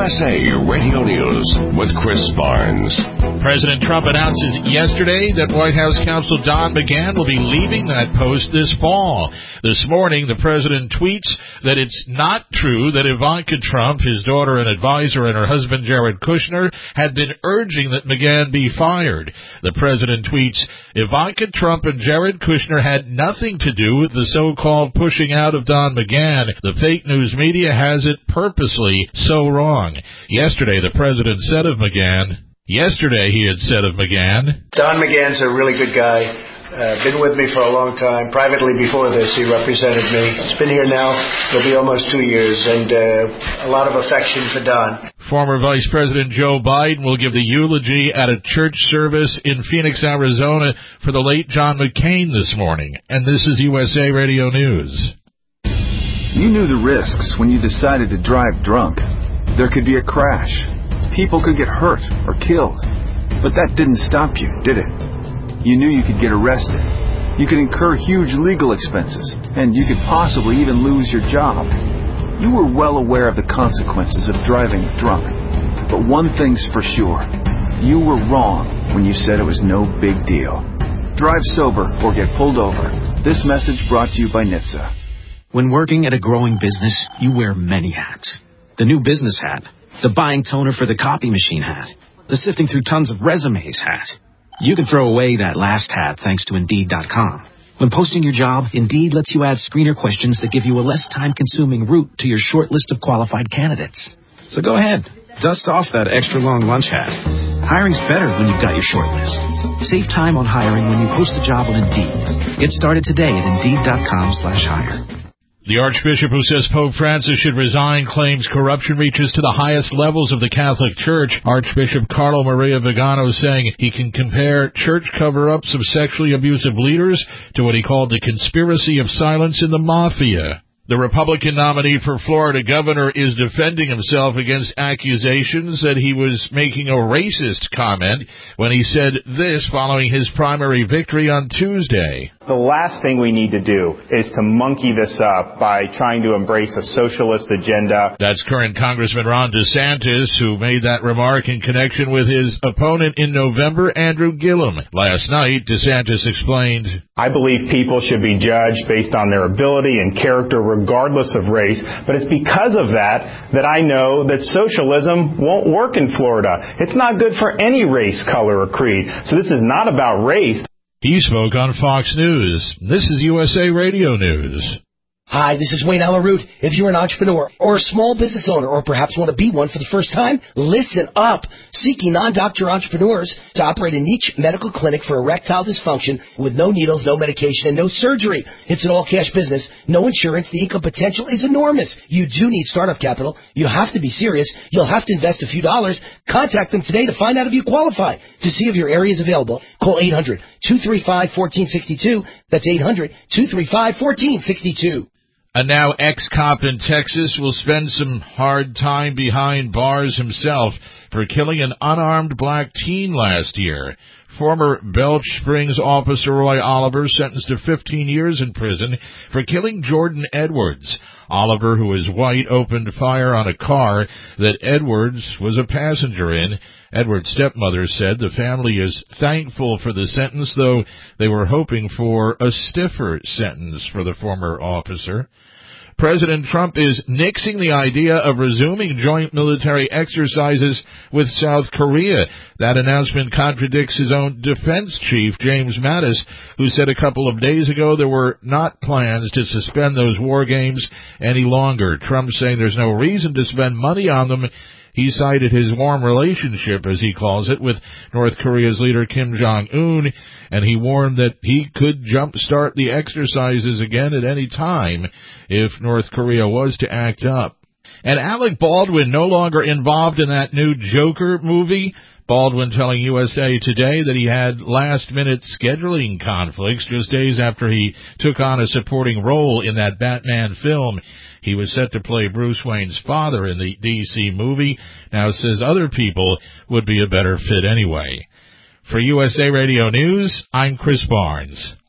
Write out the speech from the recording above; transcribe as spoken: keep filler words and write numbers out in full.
S A Radio News with Chris Barnes. President Trump announces yesterday that White House counsel Don McGahn will be leaving that post this fall. This morning, the president tweets that it's not true that Ivanka Trump, his daughter and advisor, and her husband Jared Kushner had been urging that McGahn be fired. The president tweets, Ivanka Trump and Jared Kushner had nothing to do with the so-called pushing out of Don McGahn. The fake news media has it purposely so wrong. Yesterday, the president said of McGahn, Yesterday, he had said of McGahn, Don McGahn's a really good guy. Uh, been with me for a long time. Privately before this, he represented me. He's been here now. It'll be almost two years, and uh, a lot of affection for Don. Former Vice President Joe Biden will give the eulogy at a church service in Phoenix, Arizona for the late John McCain this morning. And this is U S A Radio News. You knew the risks when you decided to drive drunk. There could be a crash. People could get hurt or killed. But that didn't stop you, did it? You knew you could get arrested. You could incur huge legal expenses, and you could possibly even lose your job. You were well aware of the consequences of driving drunk. But one thing's for sure. You were wrong when you said it was no big deal. Drive sober or get pulled over. This message brought to you by N H T S A. When working at a growing business, you wear many hats. The new business hat. The buying toner for the copy machine hat. The sifting through tons of resumes hat. You can throw away that last hat thanks to Indeed dot com. When posting your job, Indeed lets you add screener questions that give you a less time-consuming route to your short list of qualified candidates. So go ahead, dust off that extra long lunch hat. Hiring's better when you've got your short list. Save time on hiring when you post a job on Indeed. Get started today at Indeed dot com slash hire. The Archbishop who says Pope Francis should resign claims corruption reaches to the highest levels of the Catholic Church. Archbishop Carlo Maria Vigano saying he can compare church cover-ups of sexually abusive leaders to what he called the conspiracy of silence in the mafia. The Republican nominee for Florida governor is defending himself against accusations that he was making a racist comment when he said this following his primary victory on Tuesday. The last thing we need to do is to monkey this up by trying to embrace a socialist agenda. That's current Congressman Ron DeSantis, who made that remark in connection with his opponent in November, Andrew Gillum. Last night, DeSantis explained, I believe people should be judged based on their ability and character regardless of race, but it's because of that that I know that socialism won't work in Florida. It's not good for any race, color, or creed. So this is not about race. He spoke on Fox News. This is U S A Radio News. Hi, this is Wayne Alaroot. If you're an entrepreneur or a small business owner or perhaps want to be one for the first time, listen up. Seeking non-doctor entrepreneurs to operate a niche medical clinic for erectile dysfunction with no needles, no medication, and no surgery. It's an all-cash business, no insurance. The income potential is enormous. You do need startup capital. You have to be serious. You'll have to invest a few dollars. Contact them today to find out if you qualify. To see if your area is available, call eight hundred, two three five, one four six two. That's eight hundred, two three five, one four six two. A now ex-cop in Texas will spend some hard time behind bars himself for killing an unarmed black teen last year. Former Belch Springs officer Roy Oliver sentenced to fifteen years in prison for killing Jordan Edwards. Oliver, who is white, opened fire on a car that Edwards was a passenger in. Edwards' stepmother said the family is thankful for the sentence, though they were hoping for a stiffer sentence for the former officer. President Trump is nixing the idea of resuming joint military exercises with South Korea. That announcement contradicts his own defense chief, James Mattis, who said a couple of days ago there were not plans to suspend those war games any longer. Trump saying there's no reason to spend money on them. He cited his warm relationship, as he calls it, with North Korea's leader Kim Jong-un, and he warned that he could jumpstart the exercises again at any time if North Korea was to act up. And Alec Baldwin no longer involved in that new Joker movie. Baldwin telling U S A Today that he had last-minute scheduling conflicts just days after he took on a supporting role in that Batman film. He was set to play Bruce Wayne's father in the D C movie. Now says other people would be a better fit anyway. For U S A Radio News, I'm Chris Barnes.